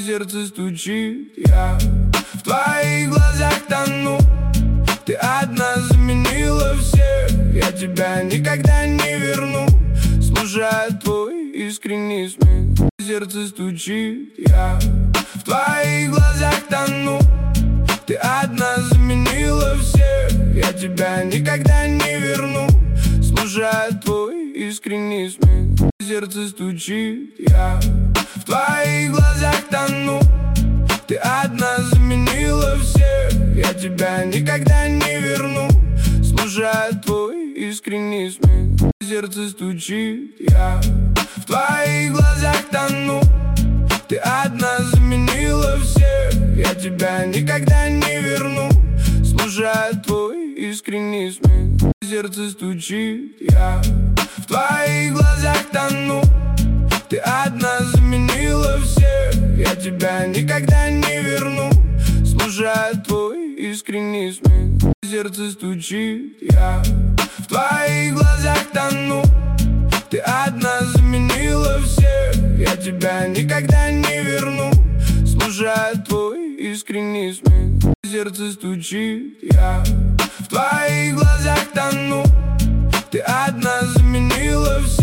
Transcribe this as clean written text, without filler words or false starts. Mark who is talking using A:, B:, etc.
A: сердце стучит, я в твоих глазах тону. Ты одна заменила всех, я тебя никогда не верну. Слушая твой искренний смех, сердце стучит, я в твоих глазах тону. Ты одна заменила всех, я тебя никогда не верну. Слушая твой искренний смех, сердце стучит, я в твоих глазах тону. Ты одна заменила всех, я тебя никогда не верну. Слушая твой искренний смех, сердце стучит, я в твоих глазах тону. Ты одна заменила всех, я тебя никогда не верну. Слушая твой искренний смех, сердце стучит, я в твоих глазах тону. Ты одна заменила всех, я тебя никогда не верну. Слушая твой искренний смех, сердце стучит, я в твоих глазах тону. Ты одна заменила всех, я тебя никогда не верну. Слушая твой искренний смех, сердце стучит, я в твоих глазах тону. Ты одна заменила всех.